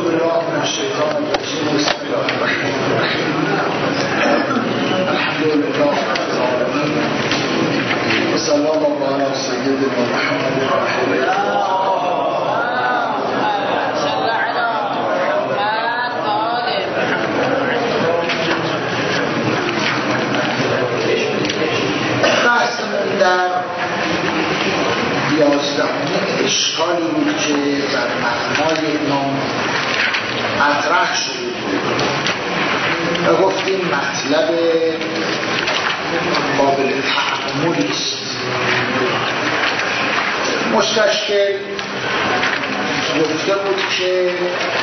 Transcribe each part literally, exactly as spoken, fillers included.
بالله من الشيطان الرجيم. بسم الله الرحمن الرحيم. الحمد لله رب العالمين وصلى الله على سيدنا محمد رسول الله. بحثمون در یازدهمین اشکالی بود که در معنای نام مطرح شده بود و گفتیم مطلب قابل تعاملی است. مستشکل گفته بود که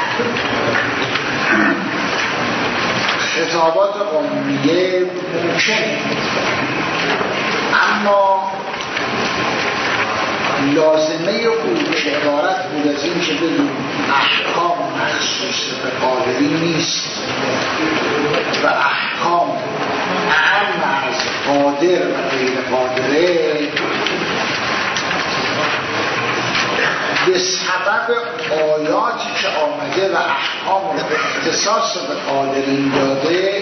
خطابات قانونیه ممکنه، اما لازمه او که عبارت بود از این که بدون احکام مخصوص به قادری نیست و احکام اعم از قادر و غیر قادره، به سبب آیاتی که آمده و احکام رو به اختصاص به قادرین داده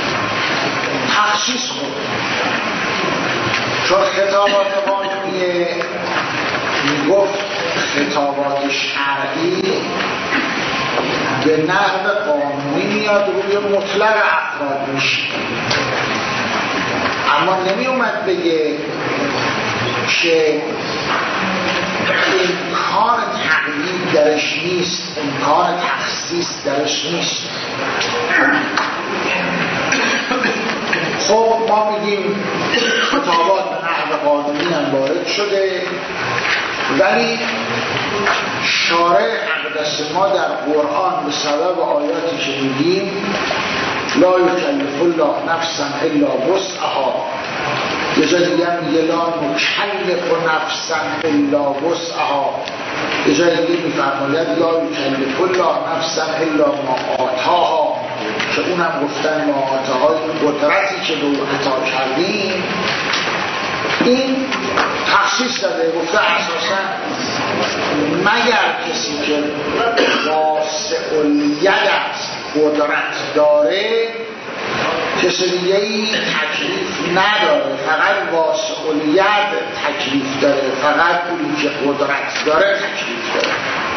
تخصیص خود. چون خطابات قانونیه میگفت خطابات شرعی به نحو قانونی میاد روی مطلق افراد میشه، اما نمی اومد بگه که امکان تقیید درش نیست، امکان تخصیص درش نیست. خب ما میگیم خطابات به نحو قانونی هم وارد شده، ولی شارع اقدس ما در قرآن به سبب آیاتی که میگیم لا یکلف الله نفسا الا وسعها، یه جا دیگه میگه لا نکلف نفسا الا وسعها، یه جا دیگه میفرماید لا یکلف الله نفسا الا ما آتاها، که اونم گفتن ما آتاهای قدرتی که به او عطا کردیم. این تخصیص داده، گفته اساسا مگر کسی که واسع الید قدرت داره کسی دیگه ای تکلیف نداره، فقط واسع الید تکلیف داره، فقط اونی که قدرت داره تکلیف داره.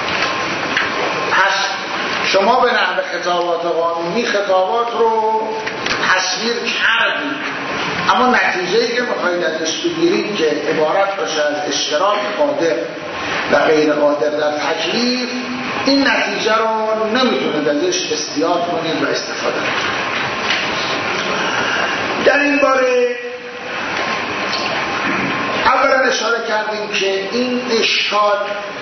پس شما به نحو خطابات قانونی خطابات رو تصویر کردید، اما نتیجه‌ای که می‌خواید ازش بگیرید که عبارت باشه از اشتراک قادر و غیر قادر در تکلیف، این نتیجه رو نمیتونید ازش استیاد کنید و استفاده کنید. در این باره اولا اشاره کردیم که این اشکال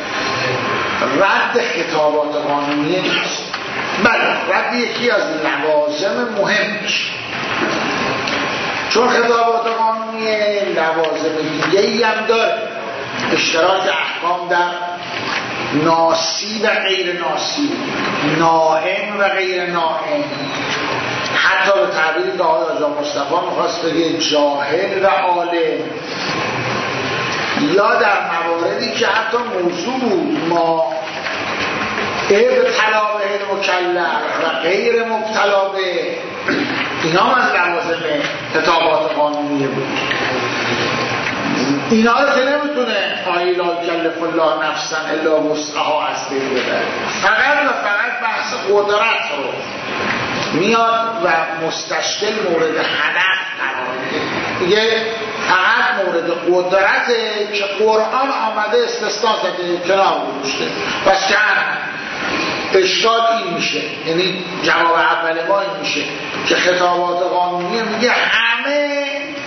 رد خطابات قانونی نیست، بله رد یکی از لوازم مهمش، چون خطابات قانونی لوازم دیگه‌ای هم داره، اشتراک احکام در ناسی و غیر ناسی، نائم و غیر نائم، حتی به تعبیری که آقای آقا مصطفی میخواست بگه جاهل و عالم، یا در مواردی که حتی موضوع بود ما ابتلا به مکلف و غیر مبتلا به، اینا هم از لوازم خطابات قانونیه بود. اینا رو که نمیتونه آیه لا یکلف الله نفسا الا وسعها از بین ببره، فقط و فقط بحث قدرت رو میاد و مستشکل مورد هدف قرار میده، دیگه فقط مورد قدرته که قرآن آمده استثناء زده کنار گذاشته. پس که اشکال این میشه، یعنی جواب اول ما این میشه که خطابات قانونی میگه همه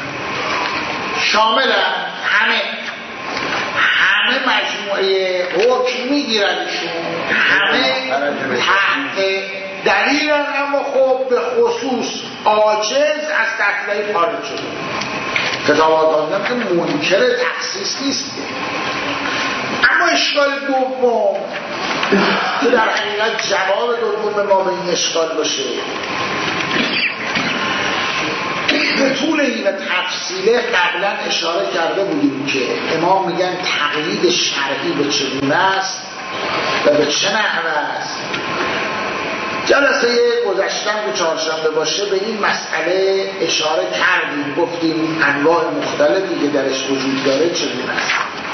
شاملن، همه همه مجموعه حکم میگیردشون، همه تحت دلیل، اما خب به خصوص عاجز از تکلیف خارج شده. خطابات قانونی که منکر تخصیص نیست، اما اشکال دوم که در حقیقت جواب دوم ما به این اشکال باشه، به طول این تفصیله قبلا اشاره کرده بودیم که امام میگن تقلید شرعی به چگونه است و به چه نحوه است جلسه گذشتن به چهارشنبه باشه به این مسئله اشاره کردیم، گفتیم انواع مختلفی که درش وجود داره چگونه است.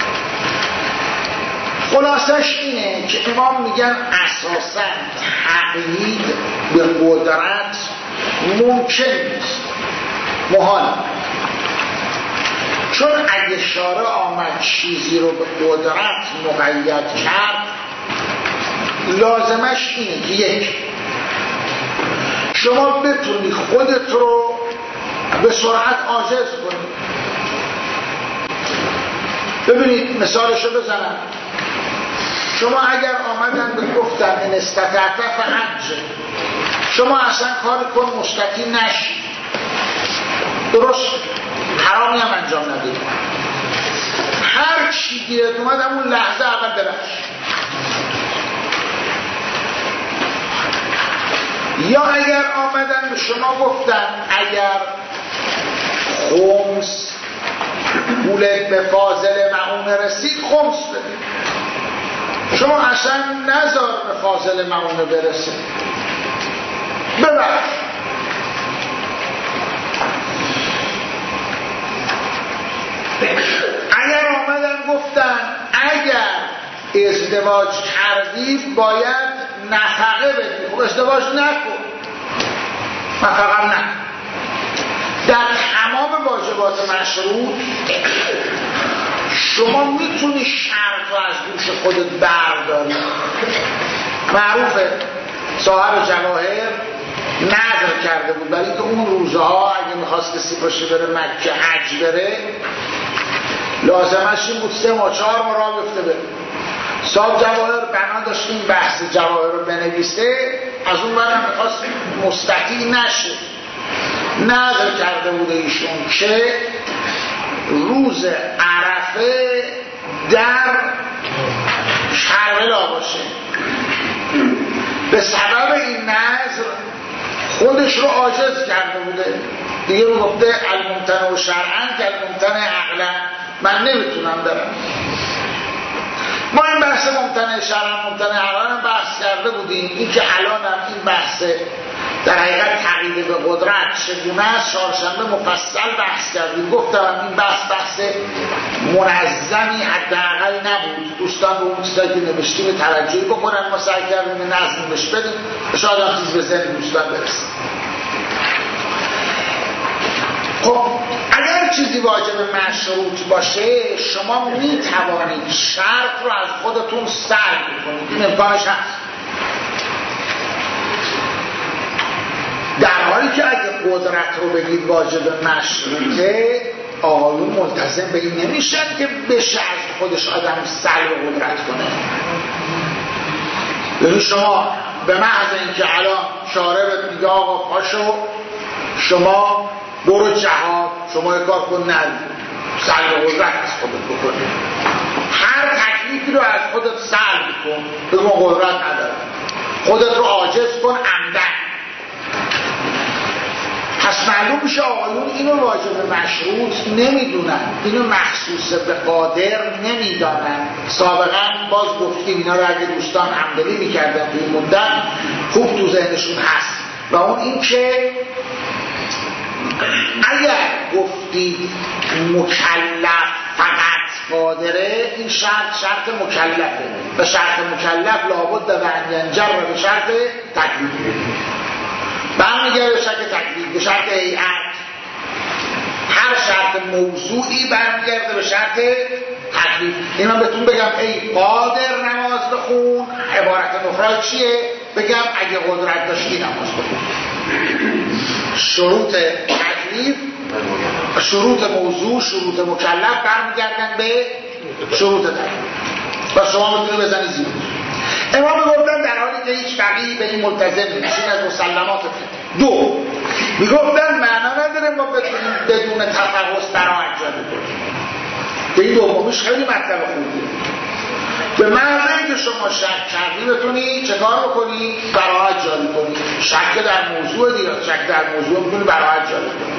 خلاصش اینه که امام میگن اساساً تقیید به قدرت ممکن نیست، محال. چون اگه شارع آمد چیزی رو به قدرت مقید کرد، لازمش اینه که یک، شما بتونی خودت رو به سرعت عاجز کنی. ببینید مثالشو بزنم، شما اگر آمدن به گفتن این استطاعت فحج، شما اصلا کار کن مستطیع نشی، درست حرامی هم انجام ندید، هر چی گیرد اومد همون لحظه اول ببخش. یا اگر آمدن به شما گفتن اگر خمس پولت به فاضل معونه رسید خمس بدید، شما اصلا نذار به فاضل معونه برسه، ببخش. اگر آمدن گفتن اگر ازدواج کردی باید نفقه بدی، خب ازدواج نکن، نفقه نه. در تمام واجبات مشروط شما میتونی شرط رو از دوش خودت برداری. معروفه صاحب جواهر نظر کرده بود برای که اون روزها اگه میخواست کسی باشه بره مکه حج بره، لازمش این بود سه ماه چهار ماه راه بیفته بره. صاحب جواهر بنا داشت این بحث جواهر رو بنویسه، از اون برم میخواست مستطیع نشه، نظر کرده بوده ایشون که روز عرفه در کربلا باشه. به سبب این نظر خودش رو عاجز کرده بوده دیگه، رو گفته الممتنع و شرعن که الممتنع عقلا، من نمیتونم برم. ما این بحث ممتنع شرعن ممتنع عقلا بحث کرده بودیم، این که الان هم این بحث در حقیقت تقیید به قدرت چگونه است چهارشنبه مفصل بحث کردیم. گفتم این بحث بحث منظمی حداقل نبود، دوستان به اون چیزایی که نوشتیم توجهی بکنن، ما سعی کردیم نظم بهش بدیم، شاید هم چیز به ذهن دوستان برسیم. خب اگر چیزی واجب مشروط باشه شما می توانید شرط رو از خودتون سلب کنید، این امکانش هست. در حالی که اگه قدرت رو بگید واجب مشروطه، آقایون ملتزم به این نمیشن که بشه از خودش آدم سلب قدرت کنه. یعنی شما به محض اینکه الان شارع بهت میگه آقا پاشو شما برو جهاد، شما یه کار کن نری، سلب قدرت از خودت بکنی، هر تکلیفی رو از خودت سلب کن، بگو قدرت نداره، خودت رو عاجز کن عمدن. پس معلوم میشه آقایون اینو واجب مشروط نمیدونن، اینو مخصوص به قادر نمیدانن. سابقا باز گفتیم اینا رو اگه دوستان همدلی میکردن توی مدت خوب تو ذهنشون هست، و اون این که اگر گفتید مکلف فقط قادره، این شرط شرط مکلفه، به شرط مکلف لابد و انجر به شرط تکلیف، برمیگرده به شرط تکلیف، به شرط هیئت. هر شرط موضوعی برمیگرده به شرط تکلیف. این من بهتون بگم ای قادر نماز بخون، عبارت نخرای چیه؟ بگم اگه قدرت داشتی نماز بخون. شروط تکلیف، شروط موضوع، شروط مکلف برمیگردن به شروط تکلیف و شما میتونی بزنی زیر. امام گفتن در حالی که هیچ فقیهی به این ملتزم نیست، این از مسلمات فقه. دو، میگفتن معنا نداره ما بتونیم بدون تفحص براءت جاری کنیم، که این دومیش خیلی مطلب خوبیه. به معنی که شما شک کردی بتونی چه کار بکنی؟ براءت جاری کنی. شک در موضوع دیگه، شک در موضوع میتونی براءت جاری کنی.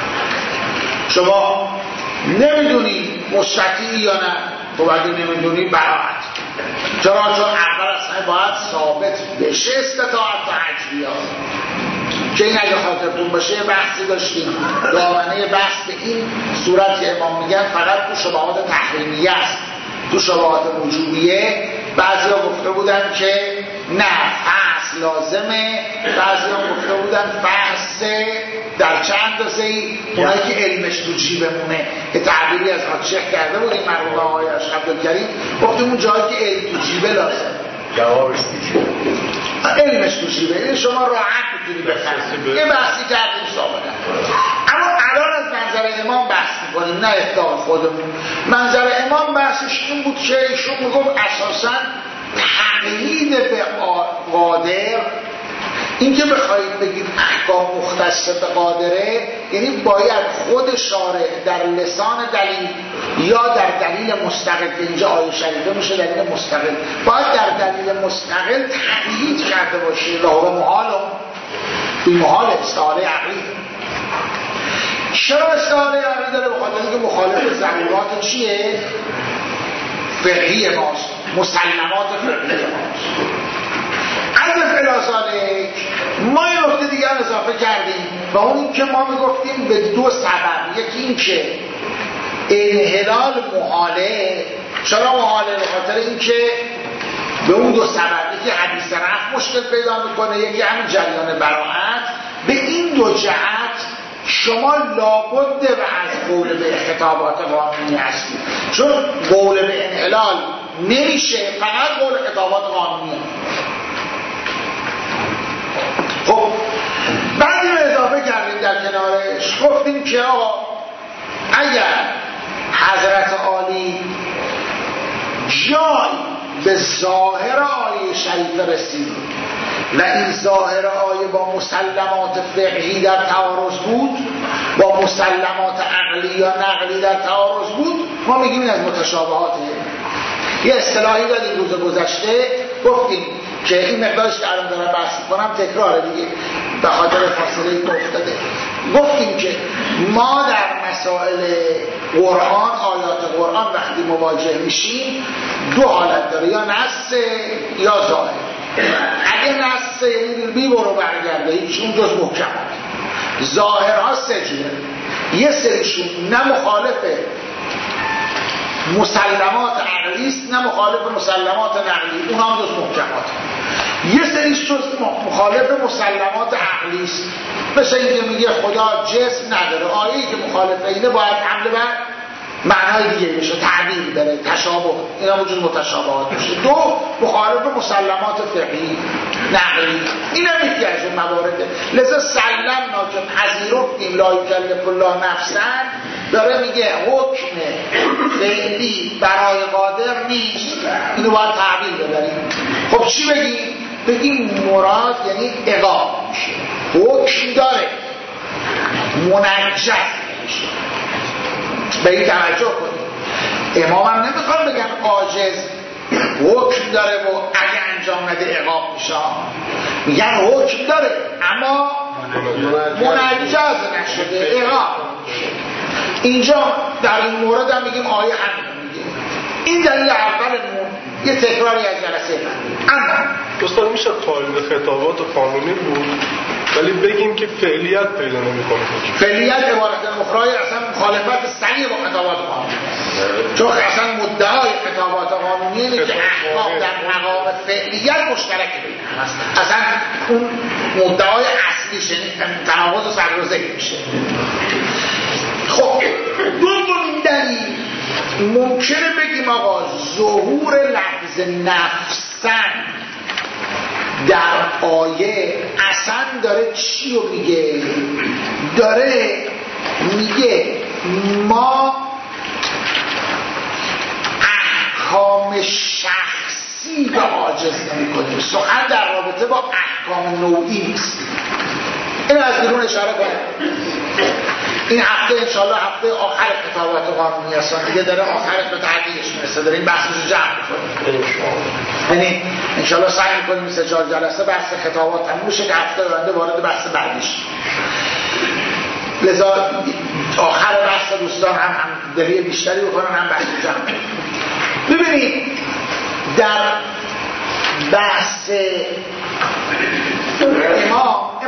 شما نمیدونی مستطیعی یا نه، تو اگه نمیدونی براءت. چرا؟ چون اول اصلا باید ثابت بشه استطاعت تا حج تشریع ها که این اگه خاطرتون باشه بحثی داشتیم دامنه بحث به این صورت که امام میگن فقط تو شبهات تحریمیه است، تو شبهات وجوبیه بعضی ها گفته بودن که نه فحص لازمه، بعضی ها گفته بودن فحص در چند اندازه ای اونایی که علمش تو جیبمونه که تعبیری از حاجیه کرده بود این مرحوم آقای اشرف عبدالکریم گفتیم اون جایی که علم تو جیبه لازم جوابش تو جیبه علمش تو جیبه این شما راحت میتونی بفهمید یه بحثی کردیم سابقا. اما الان از منظر امام بحث میکنیم نه افتاق خودمون. منظر امام بحثش این بود که ایشون میگم اساساً تقیید به قادر این که بخواید بگید احکام مختص به قادره یعنی باید خود شارع در لسان دلیل یا در دلیل مستقل که اینجا آیه شریفه میشه دلیل مستقل باید در دلیل مستقل تقیید کرده باشه لاغه محال این محال استعاره عقلی. چرا استعاره عقلی داره؟ بخاطر اینکه مخالف ضرورات چیه؟ فقهی ماست، مسلمات فقهی ماست. از فلاسانه ما این نکته دیگر اضافه کردیم و اون این که ما میگفتیم به دو سبب، یکی این که انحلال محاله. چرا محاله؟ به خاطر این که به اون دو سبب یکی حدیث رفع مشکل پیدا میکنه یکی همین جریان براءت. به این دو جهت شما لابد و از قول به خطابات قانونی هستید چون قول به انحلال نمیشه فقط قول خطابات قانونی. خب بعدی رو اضافه کردیم در کنارش گفتیم که آقا اگر حضرت عالی جای به ظاهر آیه شریف رسید و این ظاهر آیه با مسلمات فقهی در تعارض بود با مسلمات عقلی یا نقلی در تعارض بود ما میگیم این از متشابهاته. یه اصطلاحی دادیم روز گذشته گفتیم که این مقدارش که الان دارم بحث میکنم تکراره دیگه به خاطر فاصله که افتاده. گفتیم که ما در مسائل قرآن آیات قرآن وقتی مواجه میشیم دو حالت داره یا نص یا ظاهر. اگه نص یعنی بی برو برگرده هیچ اون جز محکمات. ظاهرها سجله یه سریشون نه مخالف مسلمات عقلیست نه مخالف مسلمات نقلی اون هم جز محکمات. یه سریش جز مخالف مسلمات عقلیست مثل اینکه میگه خدا جسم نداره آیه‌ای که مخالف اینه باید حمله بر معنای دیگه بشه تعبیر داره تشابه اینا وجود متشابهات میشه. دو مخالف مسلمات فقهی نقلی این هم یکی از اون موارده. لذا سلمنا که پذیرفتیم لا یکلف الله نفسا داره میگه حکم فعلی برای قادر نیست اینو باید تعبیر ببریم. خب چی بگیم؟ بگیم مراد یعنی عقاب میشه حکم داره منجز میشه. به این توجه کنید امام هم نمیخوان بگن عاجز حکم داره و اگه انجام نده عقاب میشه میگن حکم داره اما منجز نشده عقاب. اینجا در این مورد هم میگیم آیه همین میگه این دلیل اولمون یه تکراری از جلسه اما دوستان میشه قائل به خطابات قانونی بود ولی بگیم که فعلیت پیدا نمی‌کنه. فعلیت عبارت مخرای اصلا مخالفت صریح با خطابات قانونی چون اصلا مدعای خطابات قانونی اینه که احکام در مقام فعلیت مشترک بین هست. اصلا اون مدعای اصلیش یعنی تناقض و سرروزه میشه. خب دومین دلیل ممکنه بگیم آقا ظهور لفظ نفسن در آیه اصلا داره چی رو میگه؟ داره میگه ما احکام شخصی به عاجز نمی کنیم. سخن در رابطه با احکام نوعی نیست. این از بیرون اشاره کنم. این هفته انشالله هفته آخر خطابات قانونی هستن دیگه داره آخرش به تعدیلش میرسه داره این بحثش رو جمع میکنیم. یعنی انشالله سعی میکنیم سه چهار جلسه بحث خطابات تموم بشه که هفته آینده وارد بحث بعدیش. لذا آخر بحث دوستان هم هم دلیل بیشتری بکنن هم بحث جمع. ببینید در بحث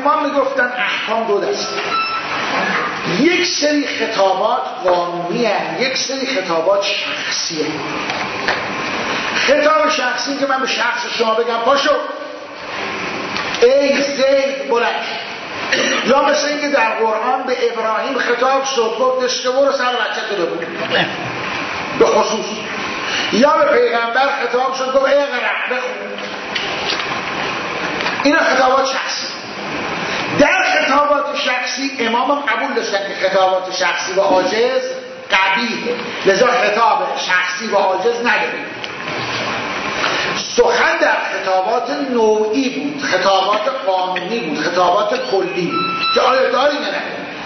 حاکمان میگفتن احکام دو دسته، یک سری خطابات قانونی هست، یک سری خطابات شخصی هست. خطاب شخصی که من به شخص شما بگم پاشو ای زید بلند، یا مثل اینکه در قرآن به ابراهیم خطاب شد گفت اشته برو سر بچه تو ببون به خصوص، یا به پیغمبر خطاب شد گفت اقرأ بخون. اینا خطابات شخصی. در خطابات شخصی امام هم قبول داشتن که خطابات شخصی و عاجز قبیحه، لذا خطاب شخصی و عاجز نداریم. سخن در خطابات نوعی بود، خطابات قانونی بود، خطابات کلی بود که آیا داریم نه.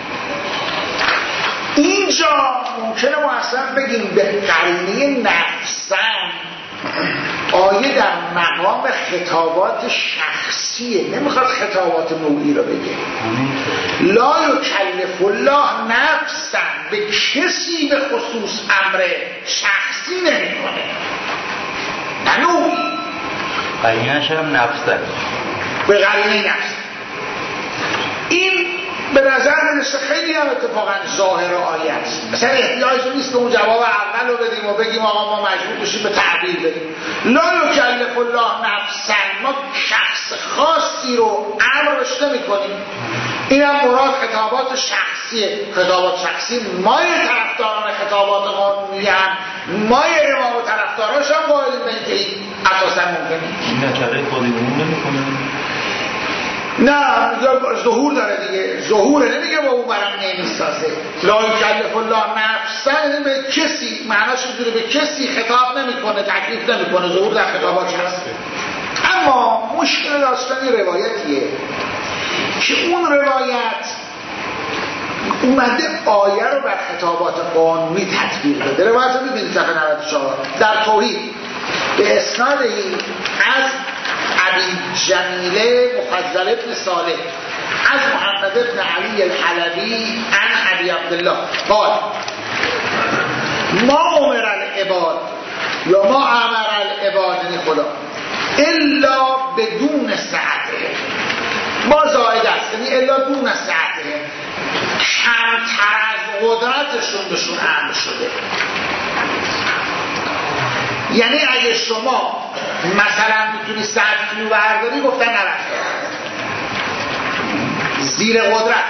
اینجا ممکنه ما اصلا بگیم به قرینه نفسن آیه در مقام خطابات شخصیه، نمیخواد خطابات نوعی رو بگه. لا یکلف الله نفسا، به کسی به خصوص امر شخصی نمیکنه، نه نوعی. قرینه‌اش هم نفسه، به قرینه نفس. این به نظر میرسه خیلی هم اتفاقا ظاهر آیه است. مثلا احتیاج نیست که اون جواب اول رو بدیم و بگیم آقا ما مجبور بشیم به تعبیر بدیم. لا یکلف الله نفسا، ما شخص خاصی رو امرش نمی کنیم. این هم مراد خطابات شخصیه. خطابات شخصی مای طرفداران خطابات قانونی هم، مای امام و طرفداراش هم قائلیم به اینکه این اساسا ممکنه. این نکره خودمون نمی‌کنه. نه ظهور داره دیگه، ظهوره، نمیگه با اون برم نمیسازه. لا یکلف الله نفسا، به کسی معناش میدونه به کسی خطاب نمیکنه، تکلیف نمیکنه، ظهور در خطابات هست. اما مشکل داستانی روایتیه که اون روایت اومده آیه رو بر خطابات قانونی تطبیق بده. روایت رو میبینید صفحه نود و چهار در توحید به اسنادی از ابی جمیله مفضل ابن صالح از محمد ابن علی الحلبی عن ابی عبدالله قال ما امر العباد یا ما امر العباد یعنی خدا الا بدون سعته، ما زائد است یعنی الا دون سعته، کمتر از قدرتشون بهشون امر شده. یعنی اگه شما مثلا میتونی صد کیلو برداری گفتن نبرد زیر قدرت.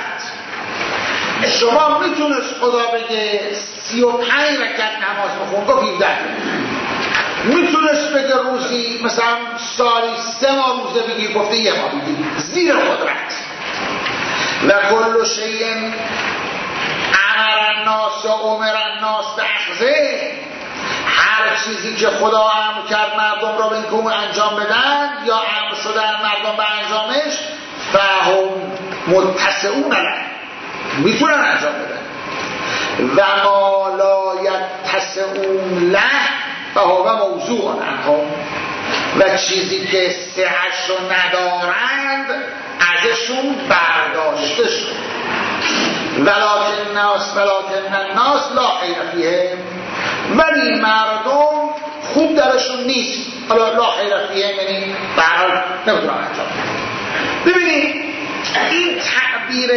شما میتونست خدا بگه سی و پنج رکعت نماز بخون گفت هفده. میتونست بگه روزی مثلا سالی سه ماه روزه بگی گفته یه ماه بگی، زیر قدرت. و کل شیء امر الناس و امر الناس بأخذه، هر چیزی که خدا امر کرد مردم را به اینکه اون انجام بدن یا امر شدن مردم به انجامش، فهم متسعون له، میتونن انجام بدن. و ما لا یتسعون له فهو موضوع عنهم، و چیزی که سعه‌شو ندارند ازشون برداشته شد. ولکن الناس ولکن الناس لا خیر فیهم، ولی مردم خوب درشون نیست. حالا لا خیر فیهم یعنی برحال نمیتونن انجام. ببینید این تعبیر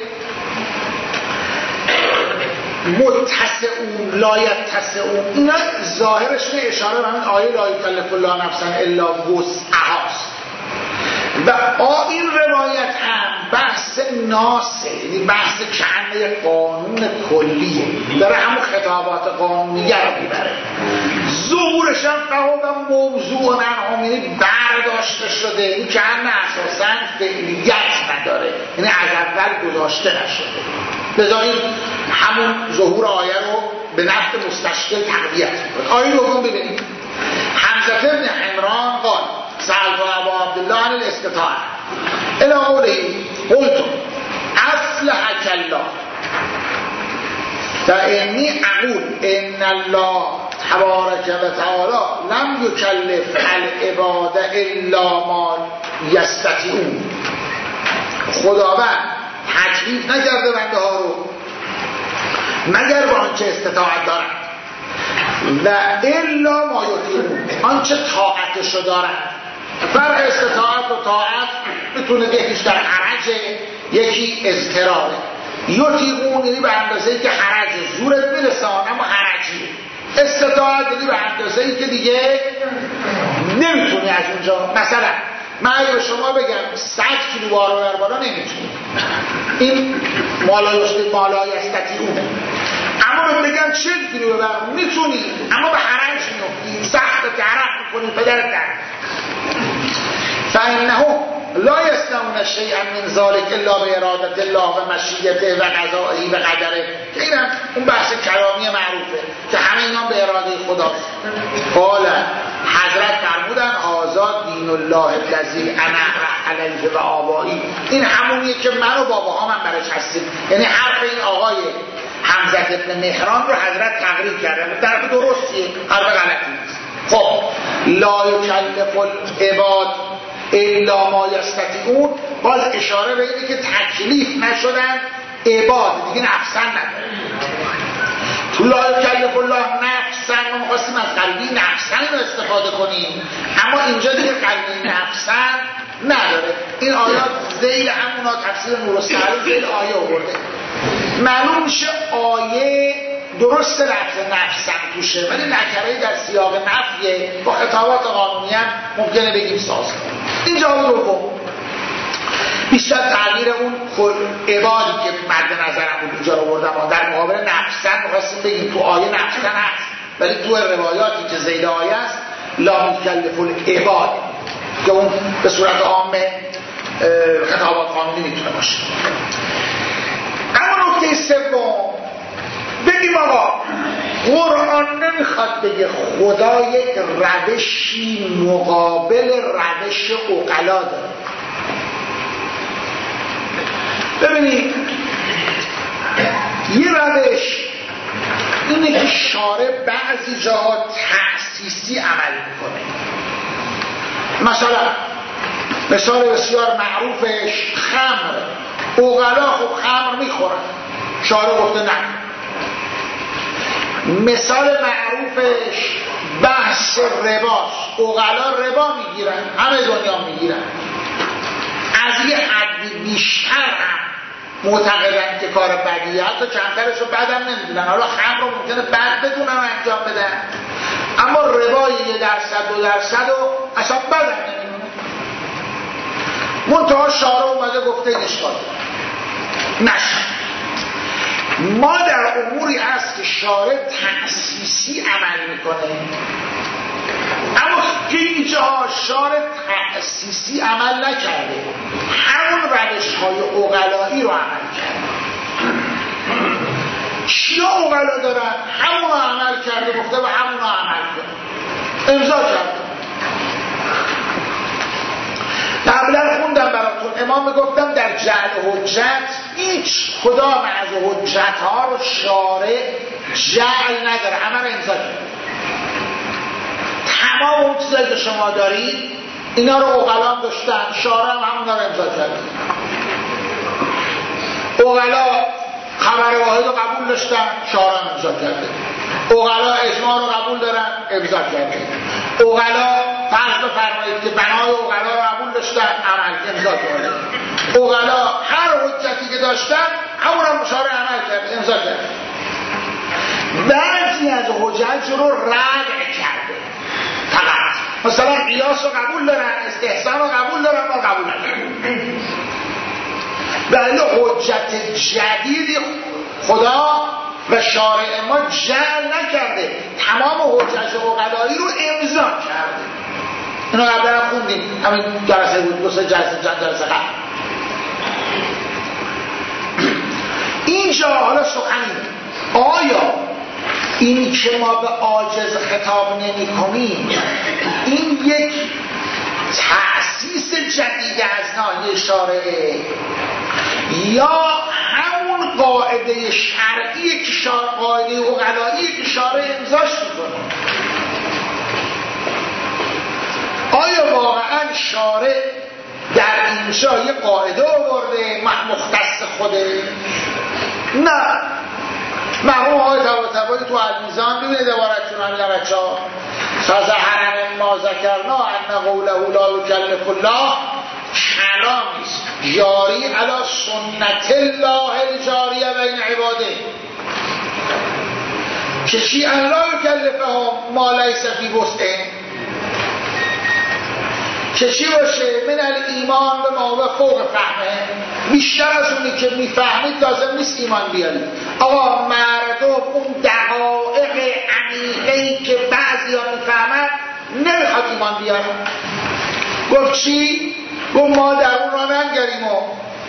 متسعون لا یتسعون اینا ظاهرش نه اشاره به همین آیه لا یکلف الله نفسا الا وسعها. و آ این روایت هم بحث ناسه، یعنی بحث کنه قانون کلیه، داره همون خطابات قانونیه رو میبره. ظهورش هم فهم موضوع عنهم، یعنی برداشته شده، این که هم اساساً فعلیت نداره، یعنی از اول گذاشته نشده. لذا این همون ظهور آیه رو به نفع مستشکل تقویت میکنه. آیه دوم ببینید. حمزه بن عمران قال سألت ابا عبدالله عن الاستطاعة الى قوله قلت اصلحك الله فإني اقول ان الله تبارک و تعالی لم یکلف العباد الا ما یستطیعون، خداوند تکلیف نکرده بنده ها رو مگر با آنچه استطاعت دارند، و الا ما یطیعون، آنچه طاعتشو دارند. فرق استطاعت و طاعت میتونه یکیش در عرج حرج، یکی اضطراره. یطیقون یعنی به اندازه‌ای که حرج زورت میرسان اما حرجی، استطاعت یعنی به اندازه‌ای که دیگه نمیتونی از اونجا. مثلا من اگه شما بگم صد کیلو بار ببر بالا نمیتونی، این مالایستی مالایستی اونه. اما به بگم چند کیلو ببر میتونی، اما به حرج میفتی، سخت تعرف میکنی پدرت در فإنه لا يستمون شيئا من ذلك الا بإرادة الله و مشیته و قضائه و قدره. اینم اون بحث کلامی معروفه که همه اینا به اراده خداست. قال حضرت فرمودن آزاد دین الله الذی انا علیه و آبایی، این همونیه که من و باباها من برش هستیم. یعنی حرف این آقای حمزه ابن مهران رو حضرت تقریر کرده، در درستیه، حرف غلطی نیست. خب لا یکلف العباد الا ما یستطیعون، باز اشاره به اینه که تکلیف نشدن عباد دیگه، نفسن نداره. تو لا یکلف الله نفسن، ما می‌خواستیم از قلبی نفسن رو استفاده کنیم، اما اینجا دیگه قلبی نفسن نداره. این آیات ذیل همونا تفسیر نورالسعدی ذیل آیه آورده. معلوم میشه آیه درست لفظ نفسن توشه، ولی نکره‌ای در سیاق نفیه، با خطابات قانونی هم ممکنه بگیم ساز. این جواب دوم بیشتر تغییر اون عبادی که مد نظرم بود اینجا رو بردم، در مقابل نفسن می‌خواستیم بگیم تو آیه نفسن هست، ولی تو روایاتی که ذیل آیه است لا یکلف العباد که اون به صورت عامه خطابات قانونی میتونه باشه. اما نکته سوم بگیم آقا قرآن نمیخواد بگه خدا یک روشی مقابل روش عقلا داره. ببینید یه روش اینه که شارع بعضی جاها تأسیسی عمل میکنه. مثلا مثال بسیار معروفش خمر، عقلا خب خمر میخورن، شارع گفته نه. مثال معروفش بحث رباست، عقلا ربا میگیرن، همه دنیا میگیرن، از یه حدی بیشتر هم معتقدن که کار بدیه، حتی کمترش رو بد هم نمیدونن. حالا خمر رو ممکنه بد بدونن و انجام بدن، اما ربای یه درصد دو درصد رو اصلا بد هم نمیدونن. منتها شارع اومده گفته اشکال نشه. ما در اموری هست که شارع تأسیسی عمل میکنه، اما خیلی جاها شارع تأسیسی عمل نکرده، همون روش های عقلایی رو عمل کرده. چیا عقلا دارن؟ همون رو عمل کرده، گفته و همون رو عمل کرده، امضا کرده. قبلا خوندم براتون، امام میگفتم در جعل حجت هیچ کدام از حجت ها رو شارع جعل نداره، همه رو امضا کرده. تمام اون چیزایی که شما دارید اینا رو عقلا داشتن، شارع هم همون رو امضا کرده. عقلا خبر واحد رو قبول داشتن، شارع هم امضا کرده. عقلا اجماع رو قبول دارن، امضا کرده. عقلا فرض بفرمایید که بنای عقلا رو قبول داشتن، عمل امضا کرده. عقلا هر حجتی که داشتن همون هم شارع عمل کرده، امضا کرده. بعضی از حجت رو رد کرده فقط، مثلا قیاس رو قبول دارن، استحسان رو قبول دارن، ما قبول ندارن. بله حجت جدیدی خدا و شارع ما جعل نکرده، تمام حجت عقلایی رو امضا کرده. اینو قبلا هم خوندیم، همین جلسه بود، دو سه جلسه چند جلسه قبل. اینجا حالا سخنی آیا این که ما به عاجز خطاب نمی کنیم این یک تأسیس جدید از ناحیه شارعه، یا همون قاعده شرعی که شارع قاعده عقلایی که شارع امضاش میکنه؟ آیا واقعا شارع در اینجا یه قاعده آورده مختص خوده؟ نه. مرحوم آقای طباطبایی تو المیزان ببینید عبارتشون همین بچه ها فظهر ما ذکرنا ان قوله لا یکلف الله کلامیست جاری علی سنت الله الجاریه بین عباده که چی الله یکلفهم ما لیس فی وسعه، که چی باشه من الایمان به ما و فوق فهمه، بیشتر از اونی که میفهمید لازم نیست ایمان بیارید. آقا مردم اون دقایق عمیقی که بعضی ها میفهمند نمیخواد ایمان بیارن. گفت چی؟ گفت ما در اون را ننگریم و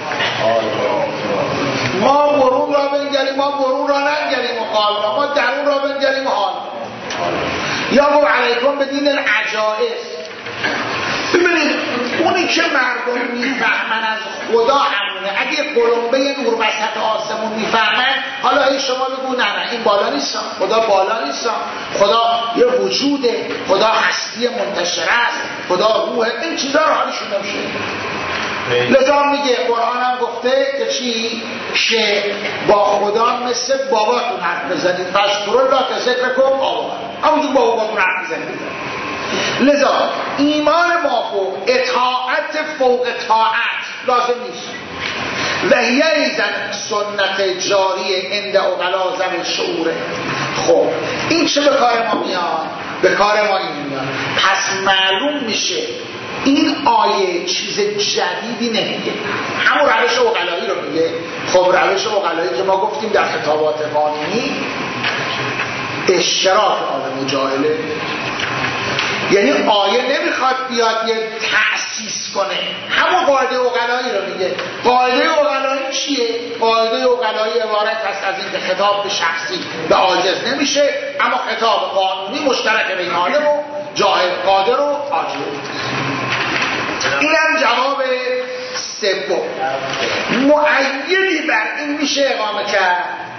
ما برون را بنگریم ما برون را ننگریم و قال ما در اون را بنگریم و حال یا گفت علیکم به دین العجائز. ببینید اونی که مردم میفهمن از خدا همونه، اگه قلمبه نور وسط آسمون میفهمن، حالا ای شما بگو نه نه این بالا نیستم، خدا بالا نیستم، خدا یه وجوده، خدا هستی منتشر است، خدا روحه، این چیزا رو حالشون نمیشه. لذا میگه قرآن هم گفته که چی؟ که با خدا مثل باباتون حرف بزنید، فشکر الله که ذکر کن آبا همونجور با باباتون حرف بزنید. لذا ایمان ما فوق اطاعت فوق طاعت لازم نیست و ایزن سنت جاری عند عقلا ذوی الشعور. خب این چه به کار ما میاد؟ به کار ما این میاد. پس معلوم میشه این آیه چیز جدیدی نمیگه، همون روش عقلایی رو میگه. خب روش عقلایی که ما گفتیم در خطابات قانونی اشتراک آدم جاهله، یعنی آیه نمیخواد بیاد یه تأسیس کنه، همون قاعده عقلایی رو میگه. قاعده عقلایی چیه؟ قاعده عقلایی عبارت هست از این که خطاب به شخصی به عاجز نمیشه، اما خطاب قانونی مشترک بین عالم و جاهل، قادر و عاجز. اینم جواب سوم. مؤیدی بر این میشه اقامه کرد،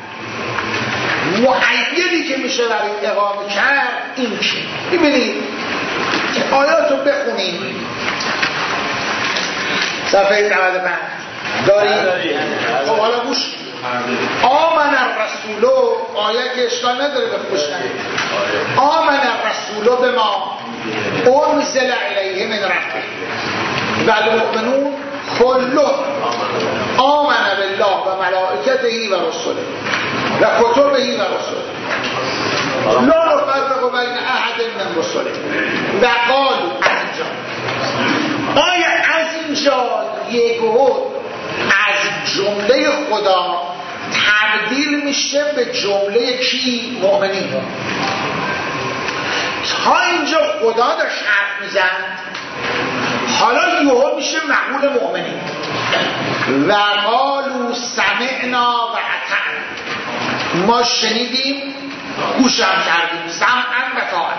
مؤیدی که میشه برای اقامه کرد این که ببینید آیات رو بخونیم. صفحه نود و پنج داریم؟ خب حالا گوش آمن الرسول، آیه که اشکال نداره بخوشن. آمن الرسول به ما انزل علیه من ربه والمؤمنون كلهم آمن بالله و ملائکته و رسله و کتبه و رسله لا نفرق بین احد من رسله و قالوا از اینجا. آیا از اینجا یکو از جمله خدا تبدیل میشه به جمله کی؟ مؤمنین. تا اینجا خدا داشت حرف میزن، حالا یهو میشه مقول مؤمنین. و قالوا سمعنا و اطعنا، ما شنیدیم گوشم کردیم، سمعا و طاعت.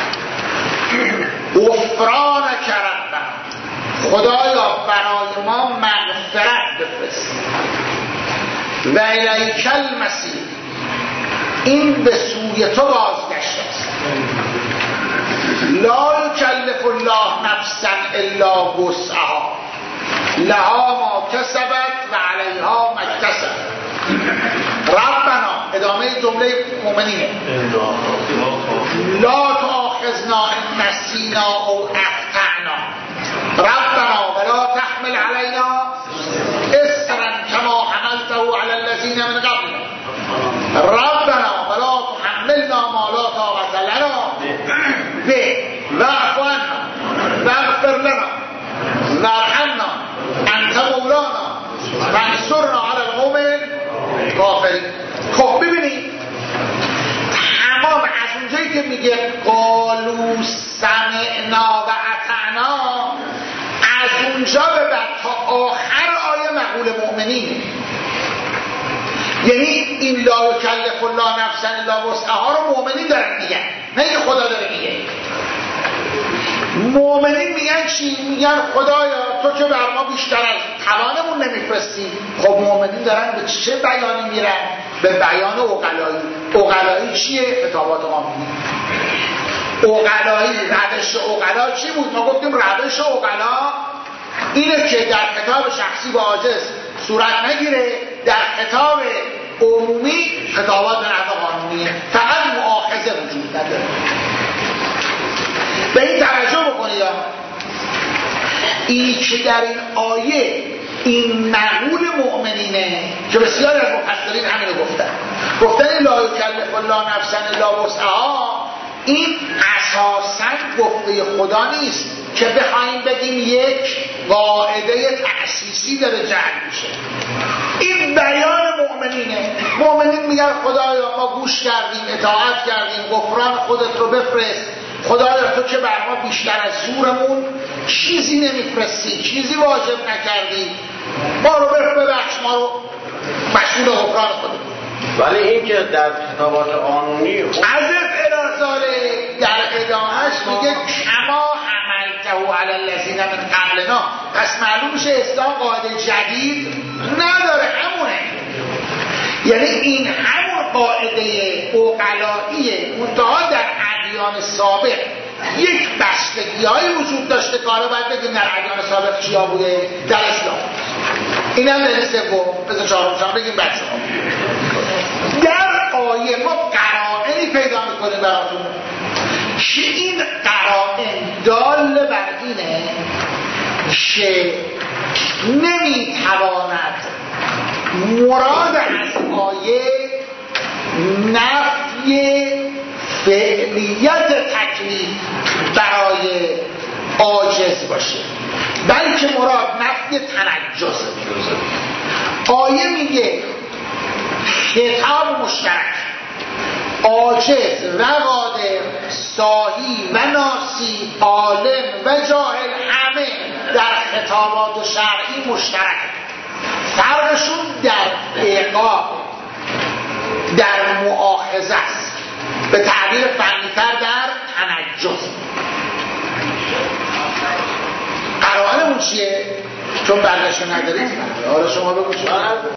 غفرانک ربنا، خدایا برای ما مغفرت بفرست. و الیک المصیر، این به سوی تو بازگشت است. لا یکلف الله نفسا الا وسعها لها ما کسبت و علیها ما اکتسبت. ربنا، ادامه جمله مؤمنینه، لا تؤاخذنا ان نسینا او اخطأنا ربنا ولا تحمل علینا اصرا کما حملته علی الذین من قبلنا ربنا ولا تحملنا ما لا طاقة لنا به واعف عنا واغفر لنا وارحمنا انت مولانا وانصرنا علی القوم الکافرین. خب ببینید تمام از اونجایی که میگه قالوا سمعنا و اطعنا، از اونجا به بعد تا آخر آیه مقول مؤمنین. یعنی این لا یکلف الله نفسا الا وسعها رو مؤمنین دارن میگن، نه اینکه خدا داره میگه. مؤمنین میگن چی؟ میگن خدایا تو که بر ما بیشتر از توانمون نمیفرستی. خب مؤمنین دارن به چه بیانی میرن؟ به بیان عقلایی. عقلایی چیه؟ خطابات قانونی. عقلایی، روش عقلا چی بود؟ ما گفتیم روش عقلا اینه که در خطاب شخصی با عاجز صورت نگیره، در خطاب عمومی خطابات به نحو قانونیه، فقط مؤاخذه وجود نداره. به این توجه بکنید، اینی که در این آیه این مقول مؤمنینه که بسیاری از مفسرین همینو گفتن گفتن لا یکلف الله نفسا الا وسعها، این اساساً گفته خدا نیست که بخوایم بگیم یک قاعده تأسیسی داره جعل میشه. این بیان مؤمنینه. مؤمنین میگن خدایا ما گوش کردیم، اطاعت کردیم، غفران خودت رو بفرست. خدایا تو که بر ما بیشتر از زورمون چیزی نمیفرستی، چیزی واجب نکردی، ما رو ببخش، ما رو مسئول غفران خودت. ولی این که در خطابات قانونی از الازاله در ادامهش میگه کما عملته علی الذین من قبلنا، پس معلوم میشه اسلام قاعده جدید نداره، همونه. یعنی این همون قاعده عقلاییه، منتها در ادیان سابق یک بستگی‌هایی وجود داشته که حالا باید بگیم در ادیان سابق چیا بوده در اسلام. این هم دلیل سوم. بذار چهارمشم بگیم بعد شما. در آیه ما قرائنی پیدا میکنیم براتون که این قرائن دال بر اینه که نمیتواند مراد از آیه نفی فعلیت تکلیف برای عاجز باشه، بلکه مراد نفی تنجس. آیه میگه خطاب مشترک عاجز و قادر، صاحی و ناسی، عالم و جاهل، همه در خطابات شرعی مشترک. فرقشون در عقاب، در مؤاخذه است، به تعبیر فنی‌تر در تنجس. قرائنمون چیه؟ چون برداشت ندارید حالا شما بگو.